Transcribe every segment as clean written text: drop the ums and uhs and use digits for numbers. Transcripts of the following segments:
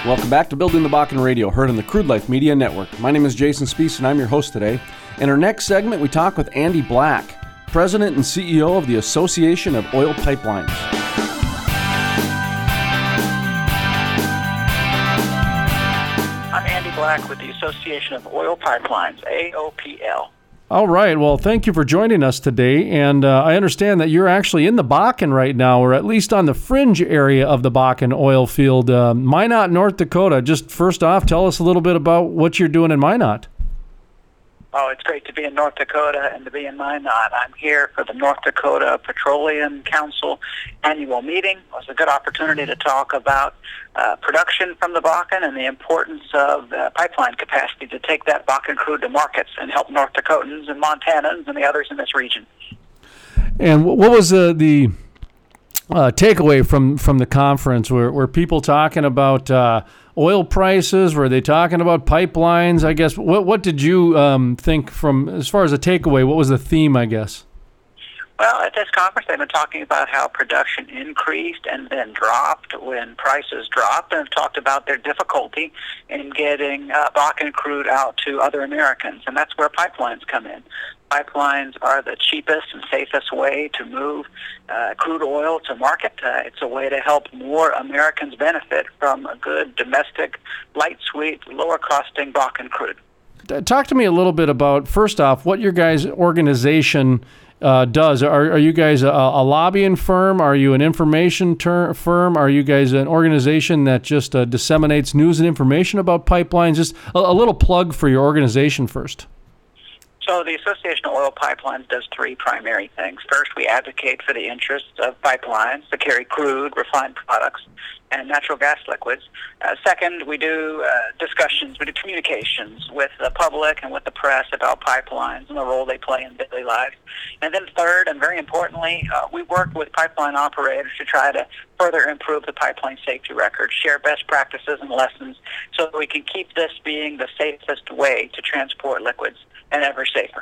Welcome back to Building the Bakken Radio, heard on the Crude Life Media Network. My name is Jason Spees, and I'm your host today. In our next segment, we talk with Andy Black, President and CEO of the Association of Oil Pipelines. I'm Andy Black with the Association of Oil Pipelines, AOPL. All right. Well, thank you for joining us today. And I understand that you're actually in the Bakken right now, or at least on the fringe area of the Bakken oil field. Minot, North Dakota. Just first off, tell us a little bit about what you're doing in Minot. Oh, it's great to be in North Dakota and to be in Minot. I'm here for the North Dakota Petroleum Council annual meeting. It was a good opportunity to talk about production from the Bakken and the importance of pipeline capacity to take that Bakken crude to markets and help North Dakotans and Montanans and the others in this region. And what was the takeaway from the conference? Were people talking about oil prices? Were they talking about pipelines? I guess, what did you think from, as far as a takeaway, what was the theme, I guess? Well, at this conference, they've been talking about how production increased and then dropped when prices dropped, and have talked about their difficulty in getting Bakken crude out to other Americans, and that's where pipelines come in. Pipelines are the cheapest and safest way to move crude oil to market. It's a way to help more Americans benefit from a good domestic, light sweet, lower costing Bakken crude. Talk to me a little bit about, first off, what your guys' organization does. Are you guys a lobbying firm? Are you an information firm? Are you guys an organization that just disseminates news and information about pipelines? Just a little plug for your organization first. So the Association of Oil Pipelines does three primary things. First, we advocate for the interests of pipelines to carry crude, refined products, and natural gas liquids. Second, we do discussions, we do communications with the public and with the press about pipelines and the role they play in daily life. And then third, and very importantly, we work with pipeline operators to try to further improve the pipeline safety record, share best practices and lessons so that we can keep this being the safest way to transport liquids and ever safer.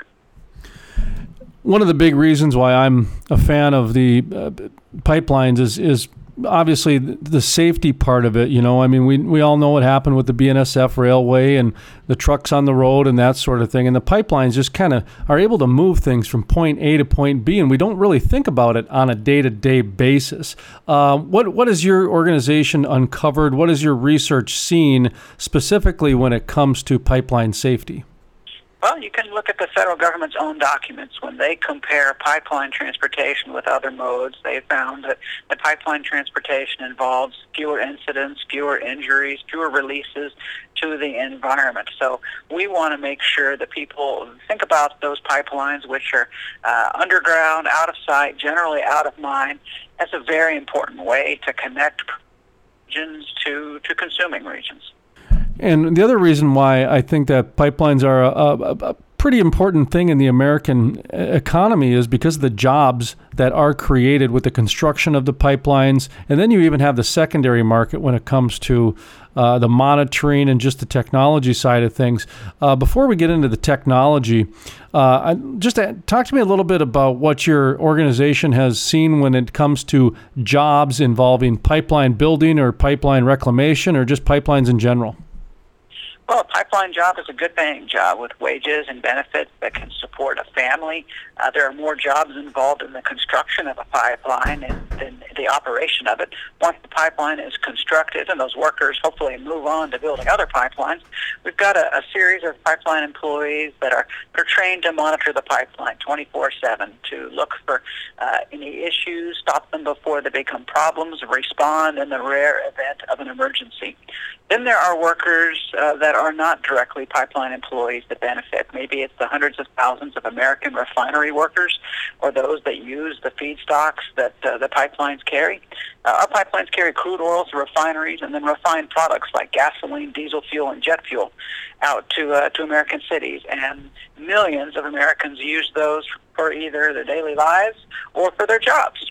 One of the big reasons why I'm a fan of the pipelines is obviously the safety part of it. You know, I mean, we all know what happened with the BNSF railway and the trucks on the road and that sort of thing. And the pipelines just kind of are able to move things from point A to point B, and we don't really think about it on a day-to-day basis. What has your organization uncovered? What has your research seen specifically when it comes to pipeline safety? Well, you can look at the federal government's own documents. When they compare pipeline transportation with other modes, they found that the pipeline transportation involves fewer incidents, fewer injuries, fewer releases to the environment. So we want to make sure that people think about those pipelines, which are underground, out of sight, generally out of mind, as a very important way to connect regions to consuming regions. And the other reason why I think that pipelines are a pretty important thing in the American economy is because of the jobs that are created with the construction of the pipelines. And then you even have the secondary market when it comes to the monitoring and just the technology side of things. Before we get into the technology, just talk to me a little bit about what your organization has seen when it comes to jobs involving pipeline building or pipeline reclamation or just pipelines in general. Well, a pipeline job is a good paying job with wages and benefits that can support a family. There are more jobs involved in the construction of a pipeline than the operation of it. Once the pipeline is constructed and those workers hopefully move on to building other pipelines, we've got a series of pipeline employees that are trained to monitor the pipeline 24/7, to look for any issues, stop them before they become problems, respond in the rare event of an emergency. Then there are workers that are not directly pipeline employees that benefit. Maybe it's the hundreds of thousands of American refinery workers or those that use the feedstocks that the pipelines carry. Our pipelines carry crude oil to refineries and then refined products like gasoline, diesel fuel, and jet fuel out to American cities. And millions of Americans use those for either their daily lives or for their jobs.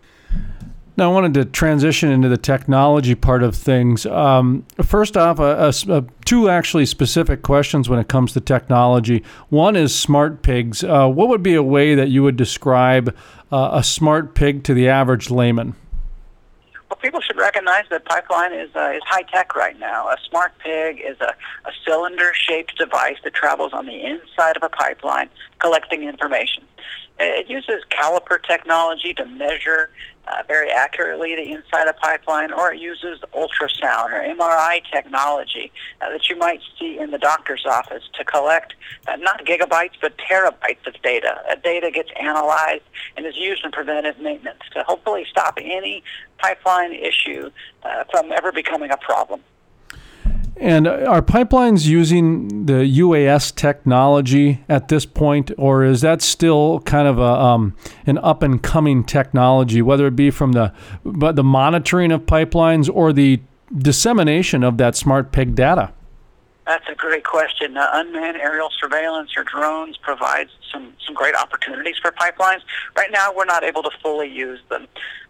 Now, I wanted to transition into the technology part of things. First off, two actually specific questions when it comes to technology. One is smart pigs. What would be a way that you would describe a smart pig to the average layman? Well, people should recognize that pipeline is high tech right now. A smart pig is a cylinder-shaped device that travels on the inside of a pipeline, collecting information. It uses caliper technology to measure very accurately the inside of a pipeline, or it uses ultrasound or MRI technology that you might see in the doctor's office to collect not gigabytes but terabytes of data. Data gets analyzed and is used in preventive maintenance to hopefully stop any pipeline issue from ever becoming a problem. And are pipelines using the UAS technology at this point, or is that still kind of an up-and-coming technology, whether it be from the monitoring of pipelines or the dissemination of that smart pig data? That's a great question. Unmanned aerial surveillance or drones provides some great opportunities for pipelines. Right now, we're not able to fully use them.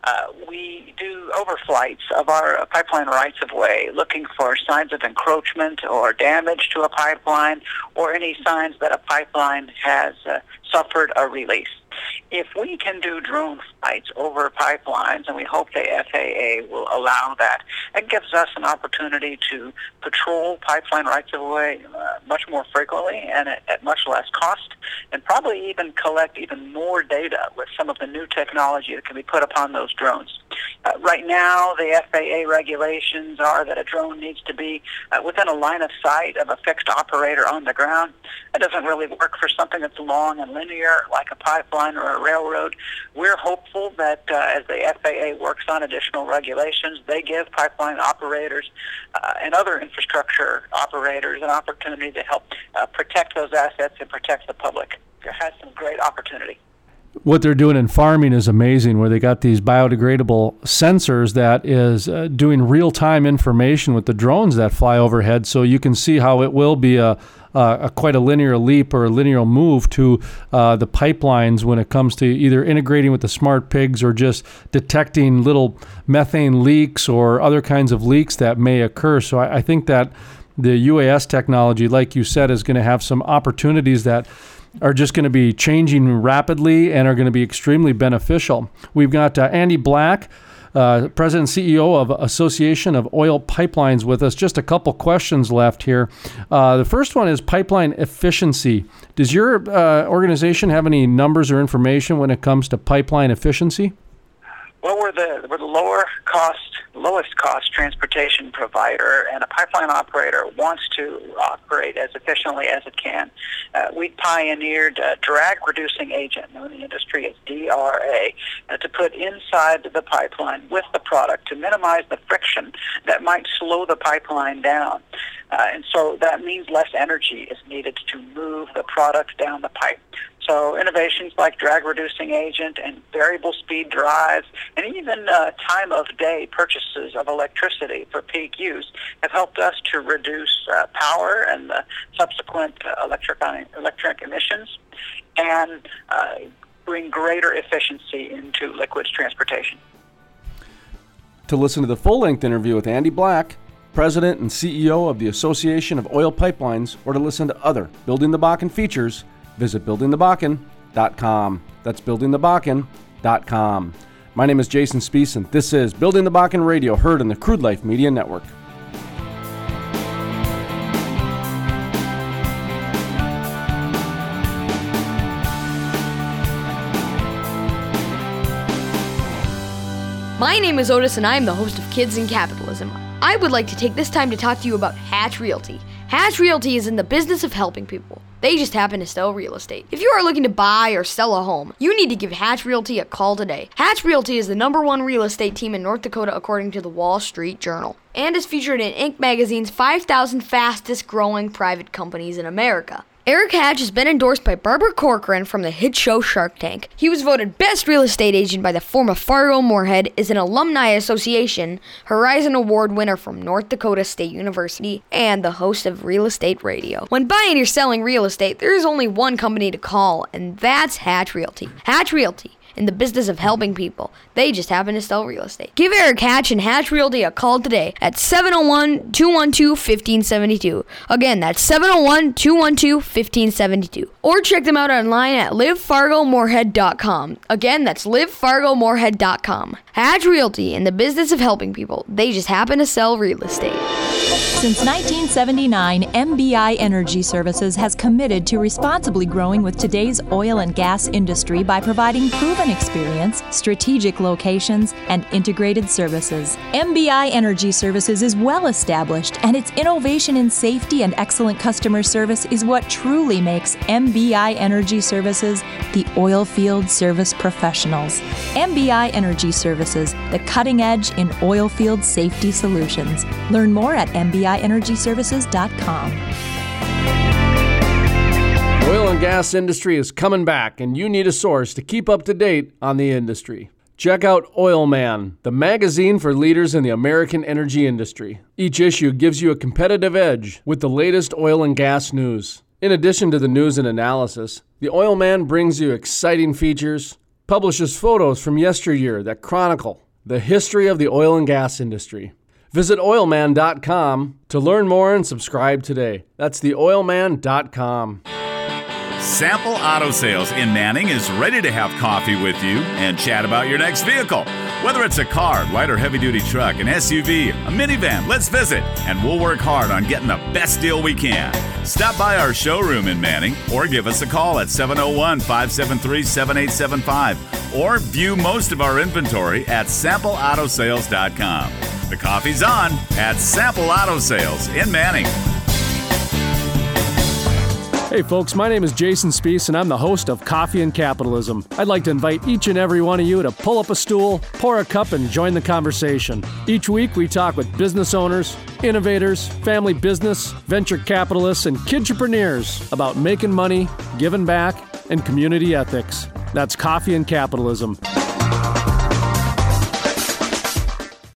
We do overflights of our pipeline rights-of-way, looking for signs of encroachment or damage to a pipeline, or any signs that a pipeline has suffered a release. If we can do drone flights over pipelines, and we hope the FAA will allow that, it gives us an opportunity to patrol pipeline rights-of-way much more frequently and at much less cost, and probably even collect even more data with some of the new technology that can be put upon those drones. Right now, the FAA regulations are that a drone needs to be within a line of sight of a fixed operator on the ground. That doesn't really work for something that's long and linear, like a pipeline or a railroad. We're hopeful that as the FAA works on additional regulations, they give pipeline operators and other infrastructure operators an opportunity to help protect those assets and protect the public. It has some great opportunity. What they're doing in farming is amazing, where they got these biodegradable sensors that is doing real-time information with the drones that fly overhead, so you can see how it will be a quite a linear leap or a linear move to the pipelines when it comes to either integrating with the smart pigs or just detecting little methane leaks or other kinds of leaks that may occur. So I think that the UAS technology, like you said, is going to have some opportunities that are just going to be changing rapidly and are going to be extremely beneficial. We've got Andy Black, President and CEO of Association of Oil Pipelines, with us. Just a couple questions left here. The first one is pipeline efficiency. Does your organization have any numbers or information when it comes to pipeline efficiency? Well, we're the lowest cost transportation provider, and a pipeline operator wants to operate as efficiently as it can. We pioneered a drag reducing agent, known in the industry as DRA, to put inside the pipeline with the product to minimize the friction that might slow the pipeline down. And so that means less energy is needed to move the product down the pipe. So innovations like drag-reducing agent and variable speed drives, and even time of day purchases of electricity for peak use have helped us to reduce power and the subsequent electric emissions, and bring greater efficiency into liquids transportation. To listen to the full-length interview with Andy Black, President and CEO of the Association of Oil Pipelines, or to listen to other Building the Bakken features, visit buildingthebakken.com. That's buildingthebakken.com. My name is Jason Spiess, and this is Building the Bakken Radio, heard on the Crude Life Media Network. My name is Otis, and I am the host of Kids in Capitalism. I would like to take this time to talk to you about Hatch Realty. Hatch Realty is in the business of helping people. They just happen to sell real estate. If you are looking to buy or sell a home, you need to give Hatch Realty a call today. Hatch Realty is the #1 real estate team in North Dakota according to the Wall Street Journal, and is featured in Inc. magazine's 5,000 fastest growing private companies in America. Eric Hatch has been endorsed by Barbara Corcoran from the hit show Shark Tank. He was voted Best Real Estate Agent by the Forum of Fargo-Moorhead, is an Alumni Association Horizon Award winner from North Dakota State University, and the host of Real Estate Radio. When buying or selling real estate, there is only one company to call, and that's Hatch Realty. Hatch Realty, in the business of helping people. They just happen to sell real estate. Give Eric Hatch and Hatch Realty a call today at 701-212-1572. Again, that's 701-212-1572. Or check them out online at livefargomoorhead.com. Again, that's livefargomoorhead.com. Hatch Realty, in the business of helping people. They just happen to sell real estate. Since 1979, MBI Energy Services has committed to responsibly growing with today's oil and gas industry by providing proven experience, strategic locations, and integrated services. MBI Energy Services is well established, and its innovation in safety and excellent customer service is what truly makes MBI Energy Services the oil field service professionals. MBI Energy Services, the cutting edge in oil field safety solutions. Learn more at MBIEnergyServices.com. Oil and gas industry is coming back, and you need a source to keep up to date on the industry. Check out Oil Man, the magazine for leaders in the American energy industry. Each issue gives you a competitive edge with the latest oil and gas news. In addition to the news and analysis, the Oil Man brings you exciting features, publishes photos from yesteryear that chronicle the history of the oil and gas industry. Visit oilman.com to learn more and subscribe today. That's theoilman.com. Sample Auto Sales in Manning is ready to have coffee with you and chat about your next vehicle. Whether it's a car, light or heavy-duty truck, an SUV, a minivan, let's visit, and we'll work hard on getting the best deal we can. Stop by our showroom in Manning or give us a call at 701-573-7875 or view most of our inventory at sampleautosales.com. The coffee's on at Sample Auto Sales in Manning. Hey folks, my name is Jason Spees and I'm the host of Coffee and Capitalism. I'd like to invite each and every one of you to pull up a stool, pour a cup, and join the conversation. Each week we talk with business owners, innovators, family business, venture capitalists, and kidtrepreneurs about making money, giving back, and community ethics. That's Coffee and Capitalism.